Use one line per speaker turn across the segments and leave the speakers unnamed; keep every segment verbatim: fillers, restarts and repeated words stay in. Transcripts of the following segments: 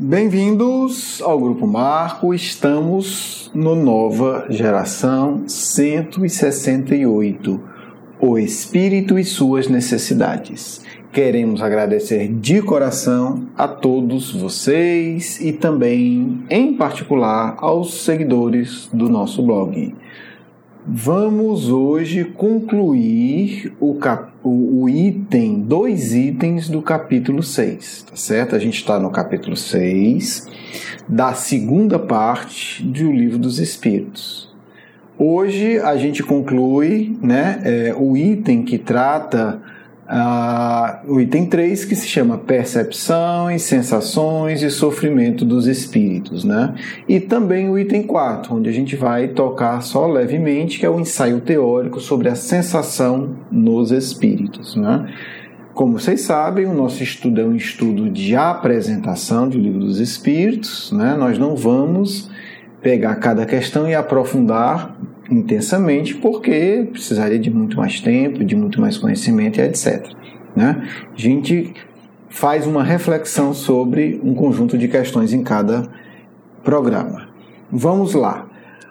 Bem-vindos ao Grupo Marco, estamos no Nova Geração cento e sessenta e oito, O Espírito e Suas Necessidades. Queremos agradecer de coração a todos vocês e também, em particular, aos seguidores do nosso blog. Vamos hoje concluir o, cap... o item, dois itens do capítulo seis, tá certo? A gente está no capítulo seis, da segunda parte do Livro dos Espíritos. Hoje a gente conclui, né, é, o item que trata, uh, o item três, que se chama Percepções, Sensações e Sofrimento dos Espíritos, né? E também o item quatro, onde a gente vai tocar só levemente, que é o ensaio teórico sobre a sensação nos espíritos, né? Como vocês sabem, o nosso estudo é um estudo de apresentação do Livro dos Espíritos, né? Nós não vamos pegar cada questão e aprofundar intensamente, porque precisaria de muito mais tempo, de muito mais conhecimento e etcétera, né? A gente faz uma reflexão sobre um conjunto de questões em cada programa. Vamos lá.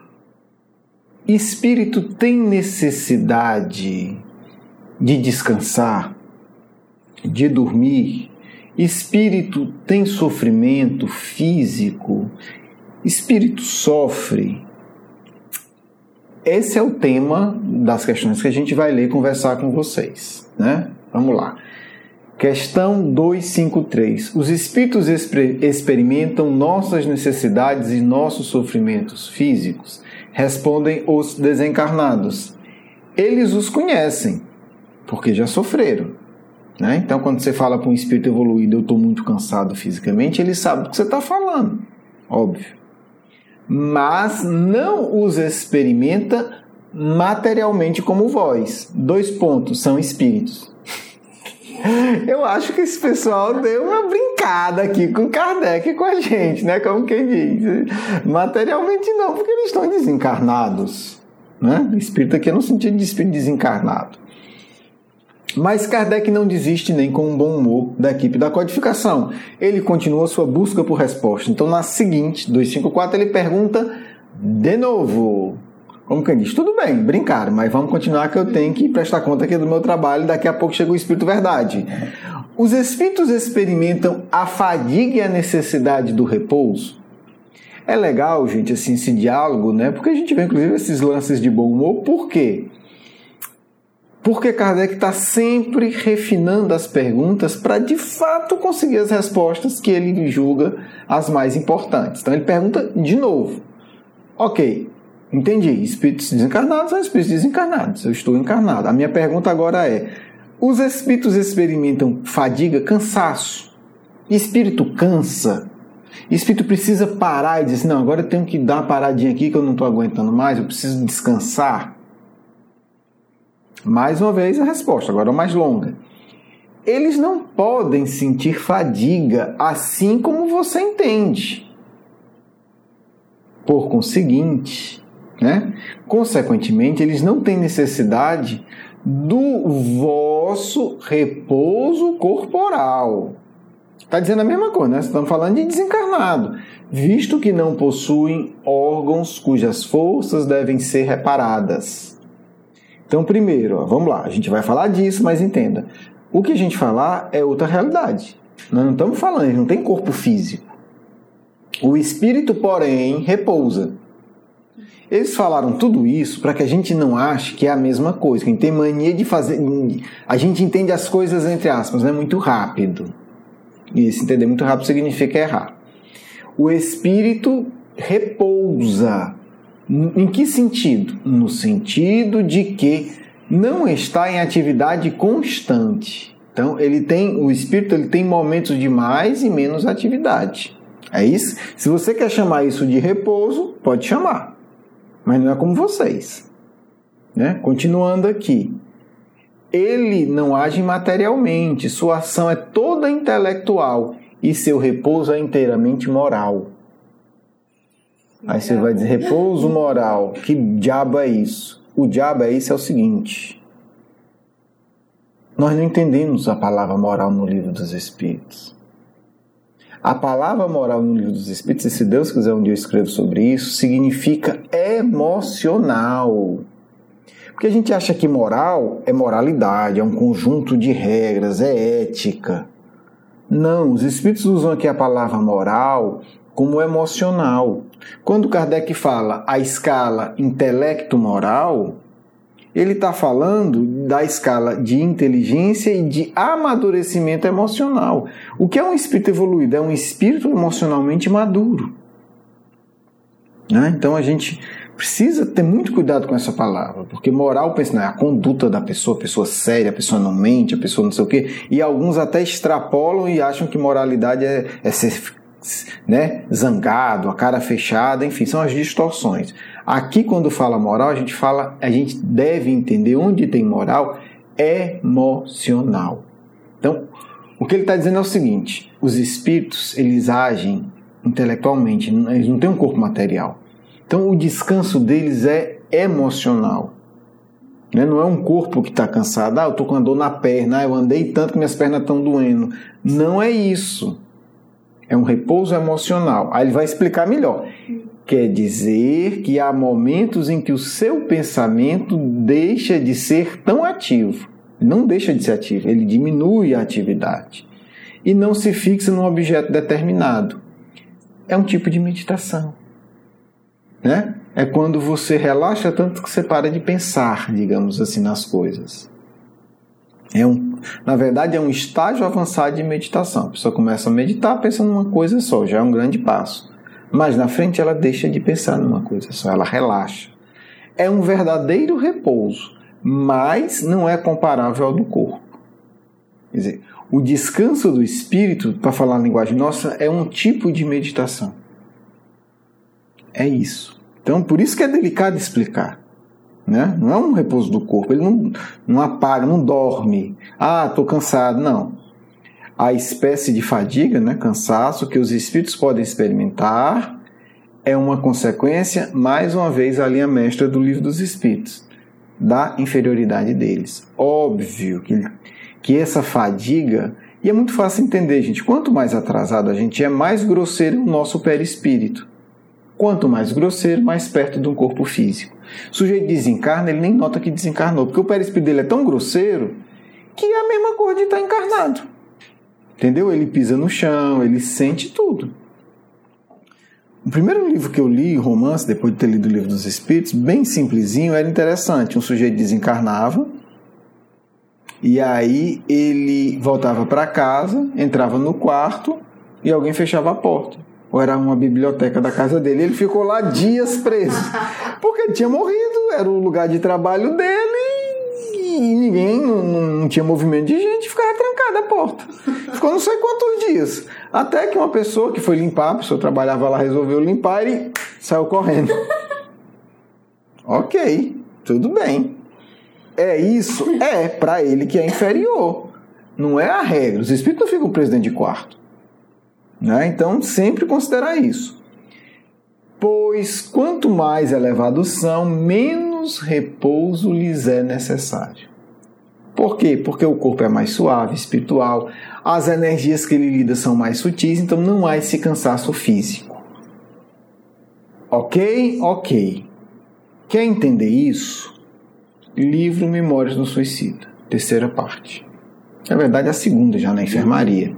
Espírito tem necessidade de descansar, de dormir? Espírito tem sofrimento físico? Espírito sofre? Esse é o tema das questões que a gente vai ler e conversar com vocês, né? Vamos lá. Questão duzentos e cinquenta e três. Os espíritos experimentam nossas necessidades e nossos sofrimentos físicos? Respondem os desencarnados. Eles os conhecem, porque já sofreram, né? Então, quando você fala para um espírito evoluído, eu estou muito cansado fisicamente, ele sabe o que você está falando, óbvio. Mas não os experimenta materialmente como vós. Dois pontos, são espíritos. Eu acho que esse pessoal deu uma brincada aqui com Kardec e com a gente, né? Como quem diz. Materialmente não, porque eles estão desencarnados, né? Espírito aqui é no sentido de espírito desencarnado. Mas Kardec não desiste nem com um bom humor da equipe da codificação. Ele continua sua busca por resposta. Então, na seguinte, duzentos e cinquenta e quatro, ele pergunta de novo. Como quem diz, tudo bem, brincaram, mas vamos continuar que eu tenho que prestar conta aqui do meu trabalho. Daqui a pouco chega o Espírito Verdade. Os espíritos experimentam a fadiga e a necessidade do repouso? É legal, gente, assim, esse diálogo, né? Porque a gente vê, inclusive, esses lances de bom humor. Por quê? Porque Kardec está sempre refinando as perguntas para, de fato, conseguir as respostas que ele julga as mais importantes. Então, ele pergunta de novo. Ok, entendi. Espíritos desencarnados são espíritos desencarnados. Eu estou encarnado. A minha pergunta agora é, os espíritos experimentam fadiga, cansaço? Espírito cansa? Espírito precisa parar e dizer, não, agora eu tenho que dar uma paradinha aqui que eu não estou aguentando mais, eu preciso descansar? Mais uma vez a resposta, agora mais longa. Eles não podem sentir fadiga assim como você entende. Por conseguinte, né? Consequentemente, eles não têm necessidade do vosso repouso corporal. Está dizendo a mesma coisa, né? Estamos falando de desencarnado. Visto que não possuem órgãos cujas forças devem ser reparadas. Então, primeiro, ó, vamos lá, a gente vai falar disso, mas entenda. O que a gente falar é outra realidade. Nós não estamos falando, ele não tem corpo físico. O espírito, porém, repousa. Eles falaram tudo isso para que a gente não ache que é a mesma coisa, que a gente tem mania de fazer... A gente entende as coisas, entre aspas, né, muito rápido. E se entender muito rápido significa errar. O espírito repousa. Em que sentido? No sentido de que não está em atividade constante. Então, ele tem, o espírito ele tem momentos de mais e menos atividade. É isso? Se você quer chamar isso de repouso, pode chamar. Mas não é como vocês, né? Continuando aqui. Ele não age materialmente, sua ação é toda intelectual e seu repouso é inteiramente moral. Aí você vai dizer, repouso moral, que diabo é isso? O diabo é isso, é o seguinte. Nós não entendemos a palavra moral no Livro dos Espíritos. A palavra moral no Livro dos Espíritos, e se Deus quiser um dia eu escrevo sobre isso, significa emocional. Porque a gente acha que moral é moralidade, é um conjunto de regras, é ética. Não, os Espíritos usam aqui a palavra moral como emocional. Quando Kardec fala a escala intelecto-moral, ele está falando da escala de inteligência e de amadurecimento emocional. O que é um espírito evoluído? É um espírito emocionalmente maduro. Né? Então a gente precisa ter muito cuidado com essa palavra, porque moral, pensa, não, é a conduta da pessoa, a pessoa séria, a pessoa não mente, a pessoa não sei o quê, e alguns até extrapolam e acham que moralidade é, é ser, né, zangado, a cara fechada, enfim, são as distorções. Aqui, quando fala moral, a gente fala, a gente deve entender onde tem moral emocional. Então, o que ele está dizendo é o seguinte: os espíritos, eles agem intelectualmente, eles não têm um corpo material. Então, o descanso deles é emocional. Né? Não é um corpo que está cansado. Ah, eu estou com dor na perna, ah, eu andei tanto que minhas pernas estão doendo. Não é isso. É um repouso emocional. Aí ele vai explicar melhor. Quer dizer que há momentos em que o seu pensamento deixa de ser tão ativo. Não deixa de ser ativo, ele diminui a atividade. E não se fixa num objeto determinado. É um tipo de meditação. Né? É quando você relaxa tanto que você para de pensar, digamos assim, nas coisas. É um, na verdade, é um estágio avançado de meditação. A pessoa começa a meditar pensando numa coisa só, já é um grande passo. Mas na frente ela deixa de pensar numa coisa só, ela relaxa. É um verdadeiro repouso, mas não é comparável ao do corpo. Quer dizer, o descanso do espírito, para falar a linguagem nossa, é um tipo de meditação. É isso. Então, por isso que é delicado explicar. Né? Não é um repouso do corpo, ele não, não apaga, não dorme. Ah, estou cansado. Não. A espécie de fadiga, né, cansaço, que os espíritos podem experimentar é uma consequência, mais uma vez, a linha mestra do Livro dos Espíritos, da inferioridade deles. Óbvio que, que essa fadiga, e é muito fácil entender, gente, quanto mais atrasado a gente é, mais grosseiro o nosso perispírito. Quanto mais grosseiro, mais perto de um corpo físico. O sujeito desencarna, ele nem nota que desencarnou, porque o perispírito dele é tão grosseiro que é a mesma coisa de estar encarnado. Entendeu? Ele pisa no chão, ele sente tudo. O primeiro livro que eu li, romance, depois de ter lido o Livro dos Espíritos, bem simplesinho, era interessante. Um sujeito desencarnava, e aí ele voltava para casa, entrava no quarto e alguém fechava a porta. Ou era uma biblioteca da casa dele. Ele ficou lá dias preso, porque ele tinha morrido, era o lugar de trabalho dele, e ninguém, não, não tinha movimento de gente, ficava trancada a porta. Ficou não sei quantos dias. Até que uma pessoa que foi limpar, a pessoa trabalhava lá, resolveu limpar e saiu correndo. Ok, tudo bem. É isso? É, para ele que é inferior. Não é a regra. Os espíritos não ficam presos dentro de quarto. Né? Então, sempre considerar isso. Pois quanto mais elevados são, menos repouso lhes é necessário. Por quê? Porque o corpo é mais suave, espiritual, as energias que ele lida são mais sutis, então não há esse cansaço físico. Ok? Ok. Quer entender isso? Livro Memórias do Suicida, terceira parte. Na verdade, a segunda já na enfermaria.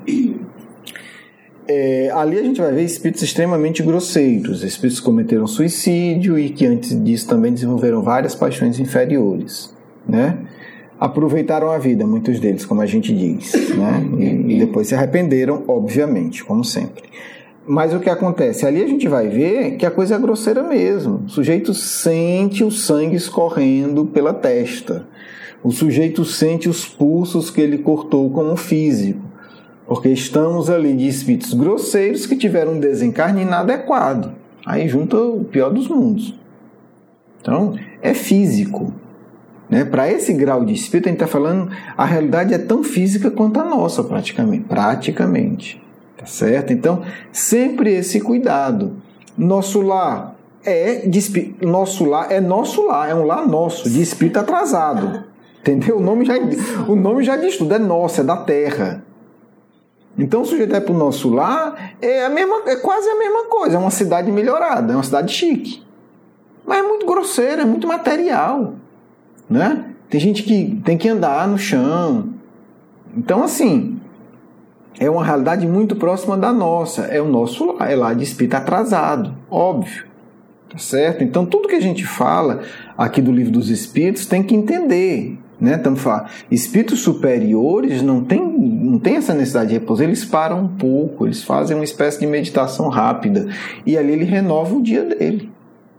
É, ali a gente vai ver espíritos extremamente grosseiros, espíritos que cometeram suicídio e que antes disso também desenvolveram várias paixões inferiores, né? Aproveitaram a vida, muitos deles, como a gente diz, né? E, e depois se arrependeram, obviamente, como sempre. Mas o que acontece? Ali a gente vai ver que a coisa é grosseira mesmo. O sujeito sente o sangue escorrendo pela testa. O sujeito sente os pulsos que ele cortou com o físico. Porque estamos ali de espíritos grosseiros que tiveram um desencarne inadequado. Aí junta o pior dos mundos. Então, é físico. Né? Para esse grau de espírito, a gente está falando, a realidade é tão física quanto a nossa, praticamente. Praticamente. Tá certo? Então, sempre esse cuidado. Nosso lar é, de espí... nosso lar é nosso lar, é um lar nosso, de espírito atrasado. Entendeu? O nome já, o nome já diz tudo, é nosso, é da terra. Então o sujeito é para o nosso lar, é, a mesma, é quase a mesma coisa, é uma cidade melhorada, é uma cidade chique. Mas é muito grosseiro, é muito material, né? Tem gente que tem que andar no chão. Então, assim, é uma realidade muito próxima da nossa. É o nosso lar, é lar de espírito atrasado, óbvio. Tá certo? Então, tudo que a gente fala aqui do Livro dos Espíritos tem que entender, né? Estamos falando, espíritos superiores não tem, não tem essa necessidade de repouso, eles param um pouco, eles fazem uma espécie de meditação rápida e ali ele renova o dia dele.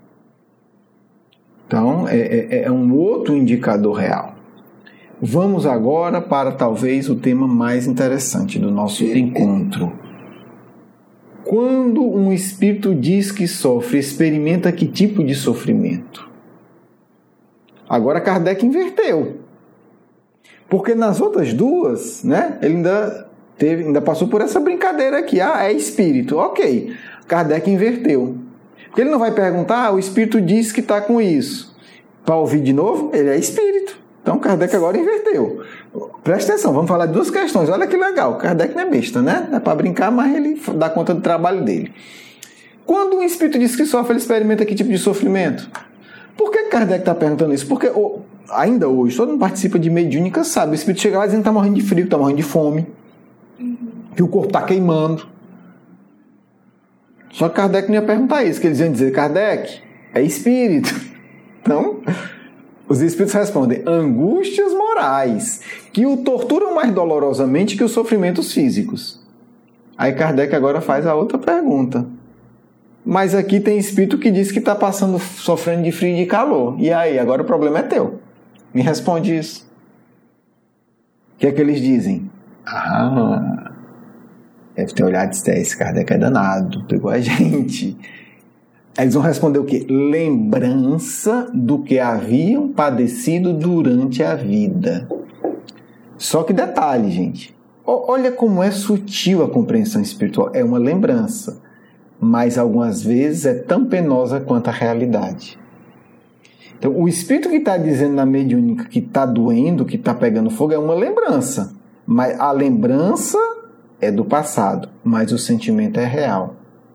Então, é, é, é um outro indicador real. Vamos agora para talvez o tema mais interessante do nosso encontro. Quando um espírito diz que sofre, experimenta que tipo de sofrimento? Agora Kardec inverteu. Porque nas outras duas, né, ele ainda, teve, ainda passou por essa brincadeira aqui. Ah, é espírito. Ok. Kardec inverteu. Porque ele não vai perguntar, ah, o espírito diz que está com isso. Para ouvir de novo, ele é espírito. Então Kardec agora inverteu. Presta atenção, vamos falar de duas questões. Olha que legal. Kardec não é besta, né? É para brincar, mas ele dá conta do trabalho dele. Quando um espírito diz que sofre, ele experimenta que tipo de sofrimento? Por que Kardec está perguntando isso? Porque oh, ainda hoje, todo mundo participa de mediúnica, sabe? O espírito chega lá dizendo que está morrendo de frio, que está morrendo de fome, que o corpo está queimando. Só que Kardec não ia perguntar isso, que eles iam dizer, Kardec, é espírito. Então, os espíritos respondem, angústias morais, que o torturam mais dolorosamente que os sofrimentos físicos. Aí Kardec agora faz a outra pergunta. Mas aqui tem espírito que diz que está passando, sofrendo de frio e de calor. E aí, agora o problema é teu. Me responde isso. O que é que eles dizem? Ah... Deve ter olhado e disse, esse Kardec é danado, pegou a gente. Aí eles vão responder o quê? Lembrança do que haviam padecido durante a vida. Só que detalhe, gente. Olha como é sutil a compreensão espiritual. É uma lembrança, mas algumas vezes é tão penosa quanto a realidade. Então, o espírito que está dizendo na mediúnica que está doendo, que está pegando fogo, é uma lembrança. Mas a lembrança é do passado, mas o sentimento é real.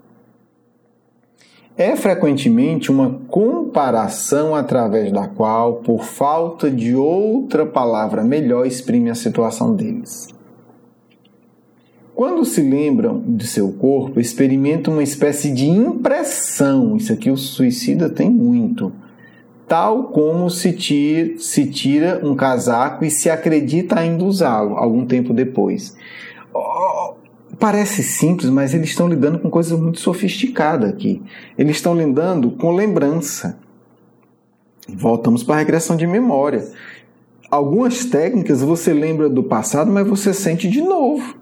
É frequentemente uma comparação através da qual, por falta de outra palavra melhor, exprime a situação deles. Quando se lembram de seu corpo, experimentam uma espécie de impressão, isso aqui o suicida tem muito, tal como se tira, se tira um casaco e se acredita ainda usá-lo algum tempo depois. Parece simples, mas eles estão lidando com coisas muito sofisticadas aqui. Eles estão lidando com lembrança. Voltamos para a regressão de memória. Algumas técnicas você lembra do passado, mas você sente de novo.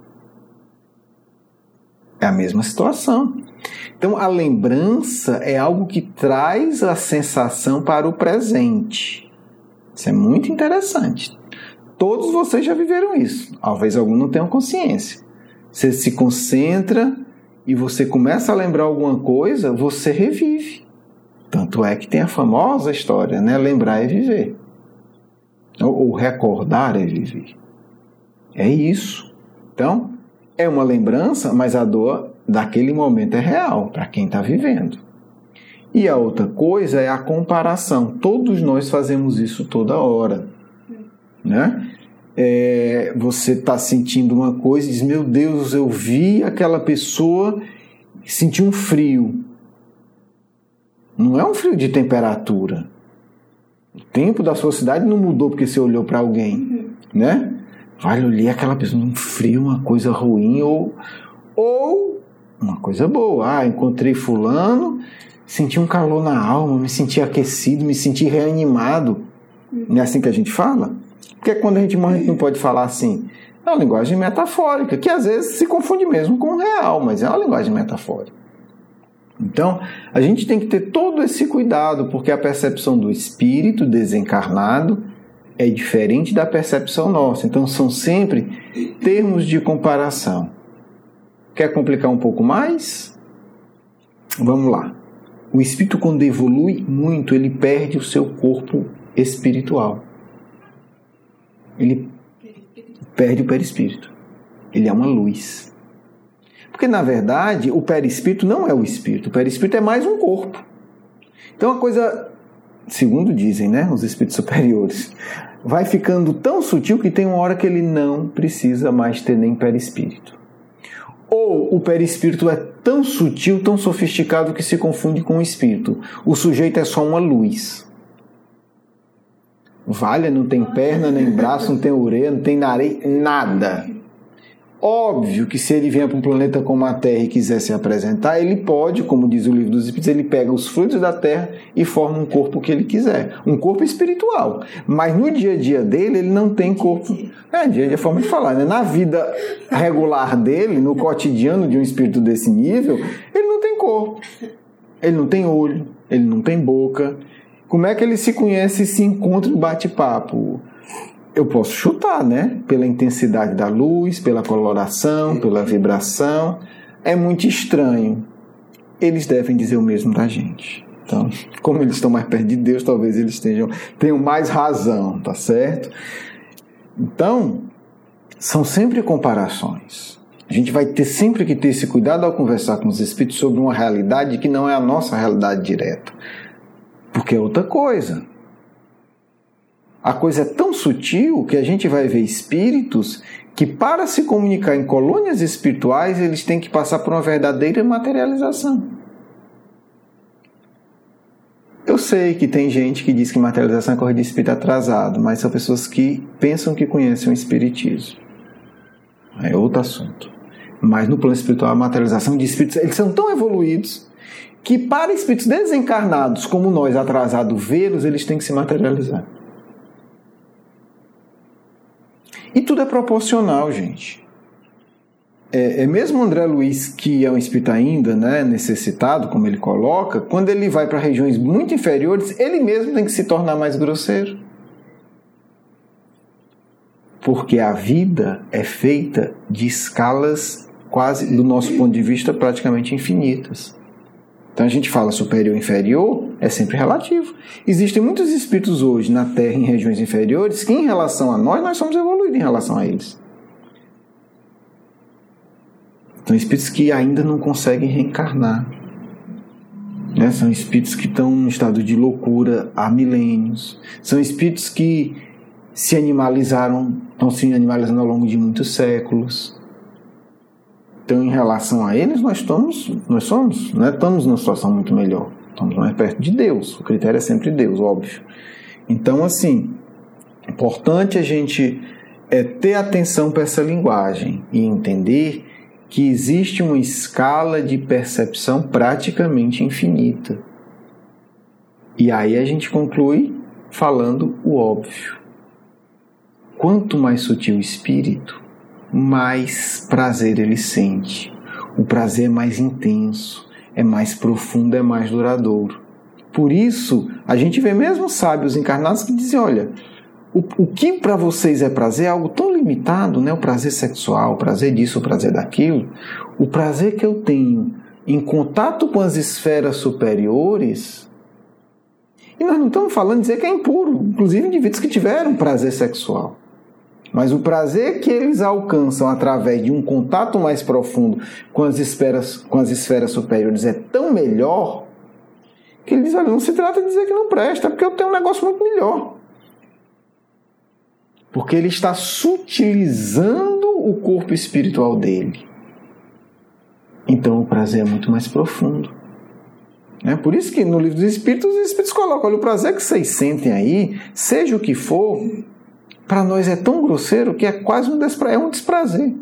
É a mesma situação. Então, a lembrança é algo que traz a sensação para o presente. Isso é muito interessante. Todos vocês já viveram isso. Talvez alguns não tenham consciência. Você se concentra e você começa a lembrar alguma coisa, você revive. Tanto é que tem a famosa história, né? Lembrar é viver. Ou recordar é viver. É isso. Então, é uma lembrança, mas a dor daquele momento é real para quem está vivendo. E a outra coisa é a comparação. Todos nós fazemos isso toda hora. Né? É, você está sentindo uma coisa e diz, meu Deus, eu vi aquela pessoa e senti um frio. Não é um frio de temperatura. O tempo da sua cidade não mudou porque você olhou para alguém. Uhum. Né? Vai olhar aquela pessoa, um frio, uma coisa ruim, ou, ou uma coisa boa. Ah, encontrei fulano, senti um calor na alma, me senti aquecido, me senti reanimado. Uhum. Não é assim que a gente fala? Porque quando a gente morre, a gente não pode falar assim. É uma linguagem metafórica, que às vezes se confunde mesmo com o real, mas é uma linguagem metafórica. Então, a gente tem que ter todo esse cuidado, porque a percepção do espírito desencarnado é diferente da percepção nossa. Então, são sempre termos de comparação. Quer complicar um pouco mais? Vamos lá. O espírito, quando evolui muito, ele perde o seu corpo espiritual. Ele perde o perispírito. Ele é uma luz. Porque, na verdade, o perispírito não é o espírito. O perispírito é mais um corpo. Então, a coisa, segundo dizem, né, os espíritos superiores, vai ficando tão sutil que tem uma hora que ele não precisa mais ter nem perispírito. Ou o perispírito é tão sutil, tão sofisticado que se confunde com o espírito. O sujeito é só uma luz. Vale, não tem perna, nem braço, não tem orelha, não tem nariz, nada. Óbvio que se ele vier para um planeta como a Terra e quiser se apresentar, ele pode, como diz o livro dos Espíritos, ele pega os frutos da Terra e forma um corpo que ele quiser. Um corpo espiritual. Mas no dia a dia dele, ele não tem corpo. É, dia a dia é forma de falar, né? Na vida regular dele, no cotidiano de um espírito desse nível, ele não tem corpo. Ele não tem olho, ele não tem boca. Como é que ele se conhece e se encontra no bate-papo? Eu posso chutar, né? Pela intensidade da luz, pela coloração, pela vibração. É muito estranho. Eles devem dizer o mesmo da gente. Então, como eles estão mais perto de Deus, talvez eles tenham, tenham mais razão, tá certo? Então, são sempre comparações. A gente vai ter sempre que ter esse cuidado ao conversar com os espíritos sobre uma realidade que não é a nossa realidade direta. Porque é outra coisa. A coisa é tão sutil que a gente vai ver espíritos que, para se comunicar em colônias espirituais, eles têm que passar por uma verdadeira materialização. Eu sei que tem gente que diz que materialização é coisa de espírito atrasado, mas são pessoas que pensam que conhecem o espiritismo. É outro assunto. Mas no plano espiritual, a materialização de espíritos, eles são tão evoluídos que, para espíritos desencarnados como nós, atrasados, vê-los, eles têm que se materializar. E tudo é proporcional, gente. É, é mesmo André Luiz, que é um espírito ainda, né, necessitado, como ele coloca, quando ele vai para regiões muito inferiores, ele mesmo tem que se tornar mais grosseiro. Porque a vida é feita de escalas quase, do nosso ponto de vista, praticamente infinitas. Então a gente fala superior e inferior, é sempre relativo. Existem muitos espíritos hoje na Terra, em regiões inferiores, que em relação a nós, nós somos evoluídos em relação a eles. São espíritos que ainda não conseguem reencarnar. Né? São espíritos que estão em estado de loucura há milênios. São espíritos que se animalizaram, estão se animalizando ao longo de muitos séculos. Então, em relação a eles, nós estamos, nós somos, né, estamos numa situação muito melhor. Estamos mais perto de Deus. O critério é sempre Deus, óbvio. Então, assim, é importante a gente é, ter atenção para essa linguagem e entender que existe uma escala de percepção praticamente infinita. E aí a gente conclui falando o óbvio. Quanto mais sutil o espírito, mais prazer ele sente. O prazer é mais intenso, é mais profundo, é mais duradouro. Por isso, a gente vê mesmo sábios encarnados que dizem, olha, o, o que para vocês é prazer é algo tão limitado, né? O prazer sexual, o prazer disso, o prazer daquilo. O prazer que eu tenho em contato com as esferas superiores, e nós não estamos falando de dizer que é impuro, inclusive indivíduos que tiveram prazer sexual. Mas o prazer que eles alcançam através de um contato mais profundo com as esferas, com as esferas superiores é tão melhor que eles dizem, olha, não se trata de dizer que não presta, porque eu tenho um negócio muito melhor. Porque ele está sutilizando o corpo espiritual dele. Então o prazer é muito mais profundo. É por isso que no livro dos Espíritos, os Espíritos colocam, olha, o prazer que vocês sentem aí, seja o que for, para nós é tão grosseiro que é quase um, despra- é um desprazer.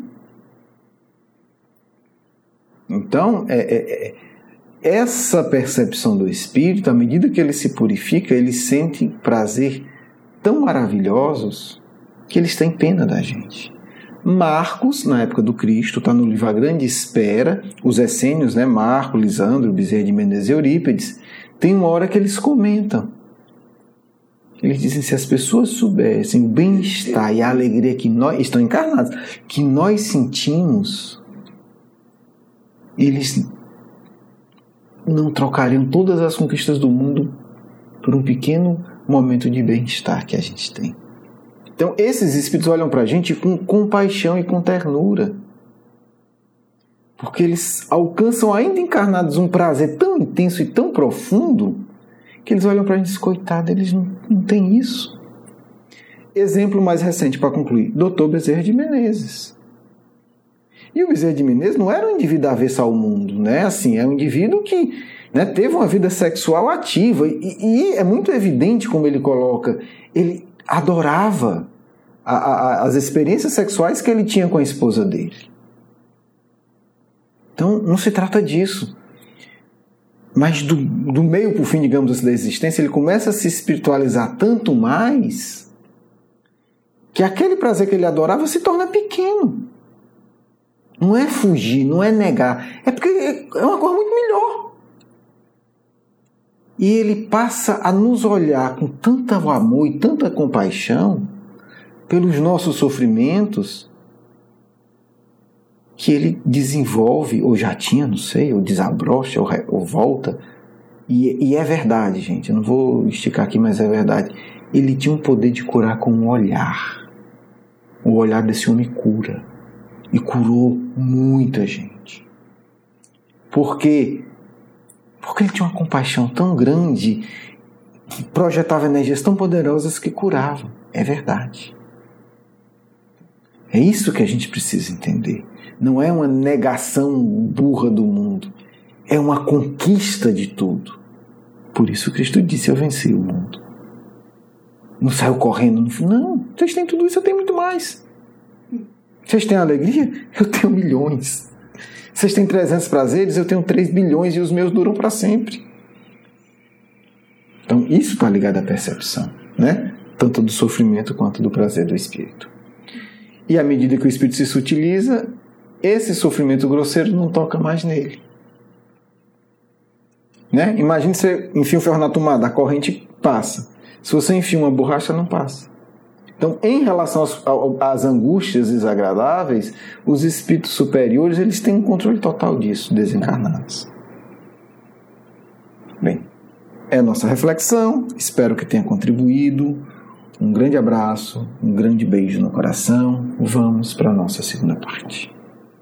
Então, é, é, é, essa percepção do espírito, à medida que ele se purifica, ele sente prazer tão maravilhosos que eles têm pena da gente. Marcos, na época do Cristo, está no livro A Grande Espera, os essênios, né, Marco, Lisandro, Bezerra de Menezes e Eurípides, tem uma hora que eles comentam. Eles dizem, se as pessoas soubessem o bem-estar e a alegria que nós, estão encarnados, que nós sentimos, eles não trocariam todas as conquistas do mundo por um pequeno momento de bem-estar que a gente tem. Então, esses espíritos olham para a gente com compaixão e com ternura. Porque eles alcançam ainda encarnados um prazer tão intenso e tão profundo que eles olham para a gente e dizem, coitado, eles não, não têm isso. Exemplo mais recente para concluir, doutor Bezerra de Menezes. E o Bezerra de Menezes não era um indivíduo avesso ao mundo, né? Assim, é um indivíduo que, né, teve uma vida sexual ativa e, e é muito evidente como ele coloca, ele adorava a, a, as experiências sexuais que ele tinha com a esposa dele. Então, não se trata disso. Mas do, do meio para o fim, digamos assim, da existência, ele começa a se espiritualizar tanto mais que aquele prazer que ele adorava se torna pequeno. Não é fugir, não é negar. É porque é uma coisa muito melhor. E ele passa a nos olhar com tanto amor e tanta compaixão pelos nossos sofrimentos que ele desenvolve, ou já tinha, não sei, ou desabrocha, ou, re, ou volta. E, e é verdade, gente, eu não vou esticar aqui, mas é verdade. Ele tinha um poder de curar com um olhar. O olhar desse homem cura. E curou muita gente. Por quê? Porque ele tinha uma compaixão tão grande, que projetava energias tão poderosas que curavam. É verdade. É isso que a gente precisa entender. Não é uma negação burra do mundo. É uma conquista de tudo. Por isso Cristo disse, eu venci o mundo. Não saiu correndo no fim. Não, vocês têm tudo isso, eu tenho muito mais. Vocês têm alegria? Eu tenho milhões. Vocês têm trezentos prazeres? Eu tenho três bilhões e os meus duram para sempre. Então, isso está ligado à percepção, né? Tanto do sofrimento quanto do prazer do espírito. E à medida que o espírito se sutiliza, esse sofrimento grosseiro não toca mais nele. Né? Imagine você enfia um ferro na tomada, a corrente passa. Se você enfia uma borracha, não passa. Então, em relação às, às angústias desagradáveis, os espíritos superiores eles têm um controle total disso, desencarnados. Bem, é a nossa reflexão, espero que tenha contribuído. Um grande abraço, um grande beijo no coração. Vamos para a nossa segunda parte.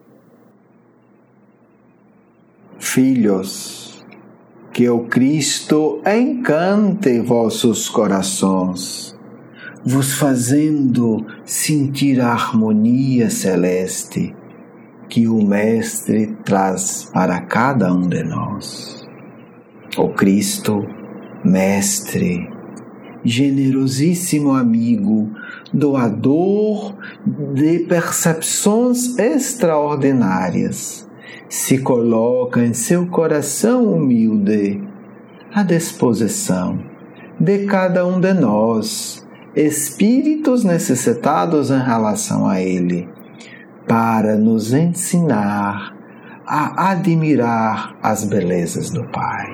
Filhos, que o Cristo encante vossos corações, vos fazendo sentir a harmonia celeste que o Mestre traz para cada um de nós. O Cristo, Mestre, generosíssimo amigo, doador de percepções extraordinárias, se coloca em seu coração humilde à disposição de cada um de nós, espíritos necessitados em relação a Ele, para nos ensinar a admirar as belezas do Pai.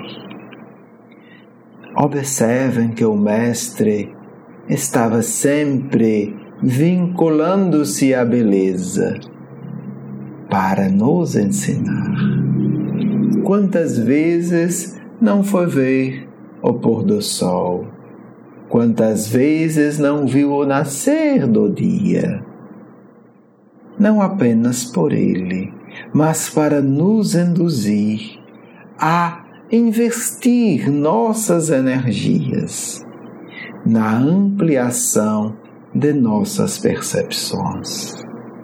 Observem que o Mestre estava sempre vinculando-se à beleza para nos ensinar. Quantas vezes não foi ver o pôr do sol? Quantas vezes não viu o nascer do dia? Não apenas por ele, mas para nos induzir a investir nossas energias na ampliação de nossas percepções.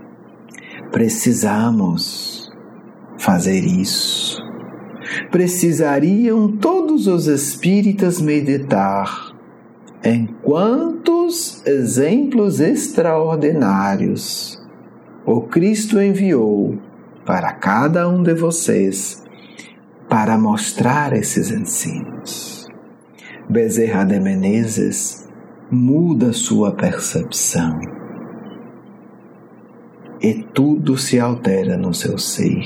Precisamos fazer isso. Precisariam todos os espíritas meditar em quantos exemplos extraordinários o Cristo enviou para cada um de vocês para mostrar esses ensinos. Bezerra de Menezes muda sua percepção e tudo se altera no seu ser.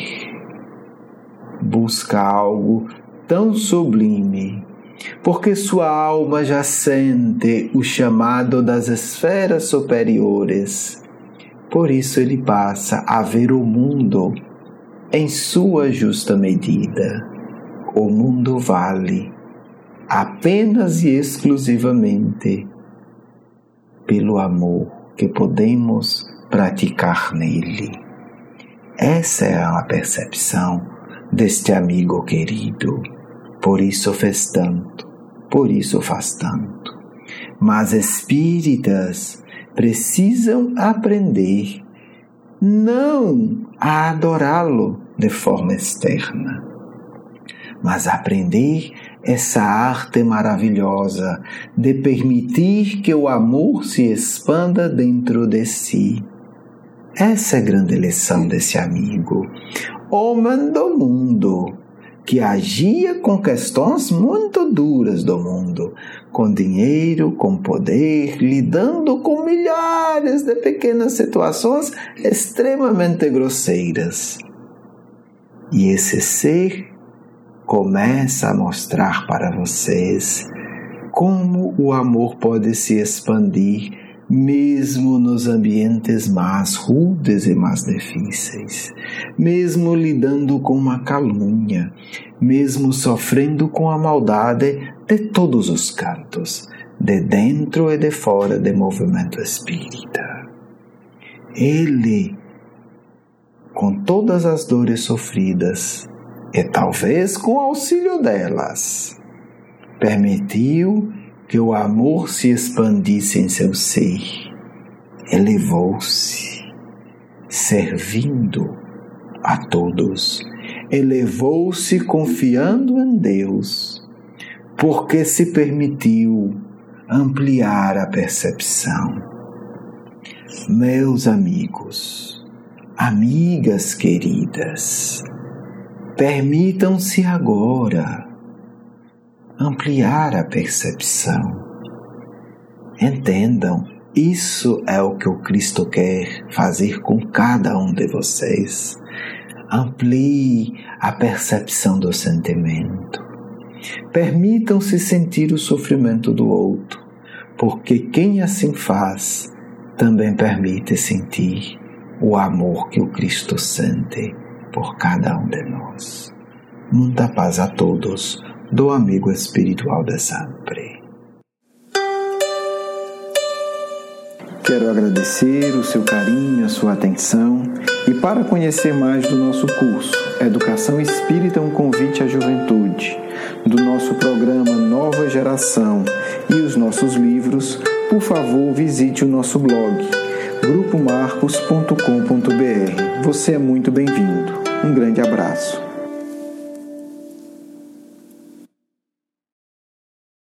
Busca algo tão sublime, porque sua alma já sente o chamado das esferas superiores. Por isso ele passa a ver o mundo em sua justa medida. O mundo vale apenas e exclusivamente pelo amor que podemos praticar nele. Essa é a percepção deste amigo querido. Por isso fez tanto, por isso faz tanto. Mas espíritas precisam aprender não a adorá-lo de forma externa, mas aprender essa arte maravilhosa de permitir que o amor se expanda dentro de si. Essa é a grande lição desse amigo, homem do mundo, que agia com questões muito duras do mundo, com dinheiro, com poder, lidando com milhares de pequenas situações extremamente grosseiras. E esse ser começa a mostrar para vocês como o amor pode se expandir mesmo nos ambientes mais rudes e mais difíceis, mesmo lidando com uma calúnia, mesmo sofrendo com a maldade de todos os cantos, de dentro e de fora do movimento espírita. Ele, com todas as dores sofridas, e talvez com o auxílio delas, permitiu que o amor se expandisse em seu ser, elevou-se, servindo a todos, elevou-se confiando em Deus, porque se permitiu ampliar a percepção. Meus amigos, amigas queridas, permitam-se agora ampliar a percepção. Entendam, isso é o que o Cristo quer fazer com cada um de vocês. Amplie a percepção do sentimento. Permitam-se sentir o sofrimento do outro, porque quem assim faz também permite sentir o amor que o Cristo sente por cada um de nós. Muita paz a todos, do amigo espiritual de sempre. Quero agradecer o seu carinho, a sua atenção, e para conhecer mais do nosso curso Educação Espírita, um convite à juventude, do nosso programa Nova Geração e os nossos livros, por favor visite o nosso blog grupo marcos ponto com ponto b r. Você é muito bem-vindo. Um grande abraço.